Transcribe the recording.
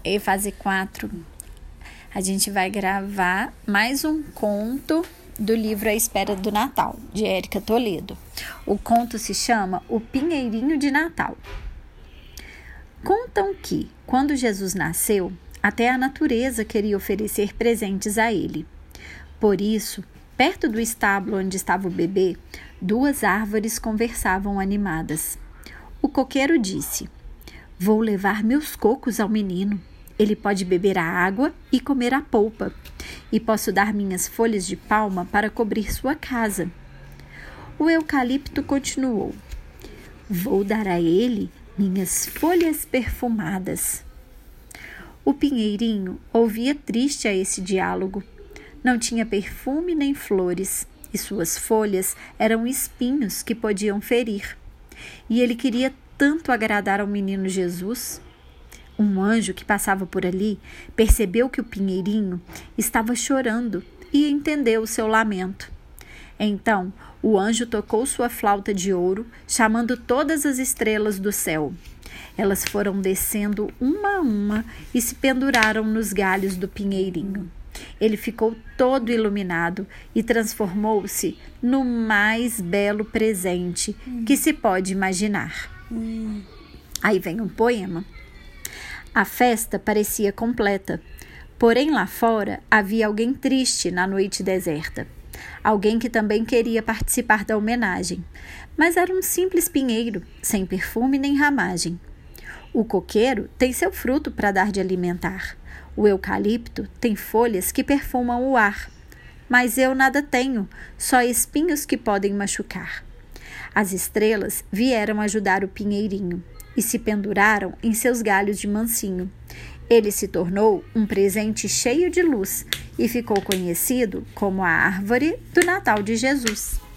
E fase 4, a gente vai gravar mais um conto do livro A Espera do Natal, de Érica Toledo. O conto se chama O Pinheirinho de Natal. Contam que, quando Jesus nasceu, até a natureza queria oferecer presentes a ele. Por isso, perto do estábulo onde estava o bebê, 2 árvores conversavam animadas. O coqueiro disse: "Vou levar meus cocos ao menino. Ele pode beber a água e comer a polpa, e posso dar minhas folhas de palma para cobrir sua casa." O eucalipto continuou: "Vou dar a ele minhas folhas perfumadas." O pinheirinho ouvia triste a esse diálogo. Não tinha perfume nem flores, e suas folhas eram espinhos que podiam ferir. E ele queria tanto agradar ao menino Jesus. Um anjo que passava por ali percebeu que o pinheirinho estava chorando e entendeu o seu lamento. Então, o anjo tocou sua flauta de ouro, chamando todas as estrelas do céu. Elas foram descendo uma a uma e se penduraram nos galhos do pinheirinho. Ele ficou todo iluminado e transformou-se no mais belo presente que se pode imaginar. Aí vem um poema. A festa parecia completa, porém lá fora havia alguém triste na noite deserta. Alguém que também queria participar da homenagem, mas era um simples pinheiro, sem perfume nem ramagem. O coqueiro tem seu fruto para dar de alimentar. O eucalipto tem folhas que perfumam o ar. Mas eu nada tenho, só espinhos que podem machucar. As estrelas vieram ajudar o pinheirinho e se penduraram em seus galhos de mansinho. Ele se tornou um presente cheio de luz e ficou conhecido como a árvore do Natal de Jesus.